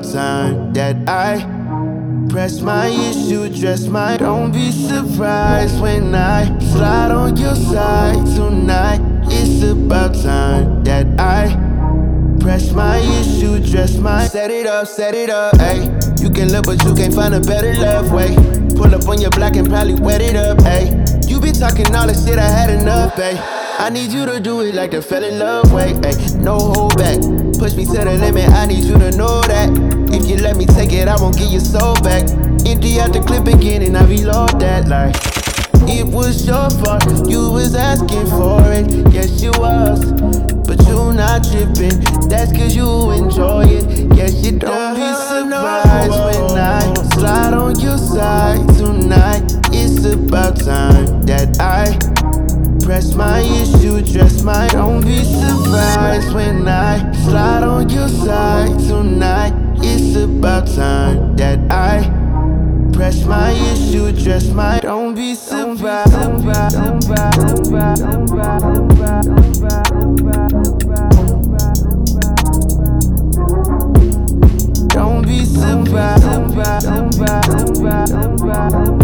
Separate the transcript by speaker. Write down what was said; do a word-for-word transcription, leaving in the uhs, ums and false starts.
Speaker 1: about time that I press my issue, dress my. Don't be surprised when I slide on your side tonight. It's about time that I press my issue, dress my. Set it up, set it up, ayy. You can look but you can't find a better love way. Pull up on your block and probably wet it up, ayy. You be talking all the shit, I had enough, ayy. I need you to do it like the fell in love way, ayy. No hold back, push me to the limit, I need you to know that. If you let me take it, I won't give your soul back. Empty out the clip again and I reload that like. It was your fault, you was asking for it, yes you was. But you not tripping, that's cause you enjoy it. Yes you don't be surprised when I slide on your side tonight. It's about time that I press my issue, dress my. Don't be surprised when I slide on your side tonight. It's about time that I press my issue, dress my. Don't be surprised. Don't be surprised.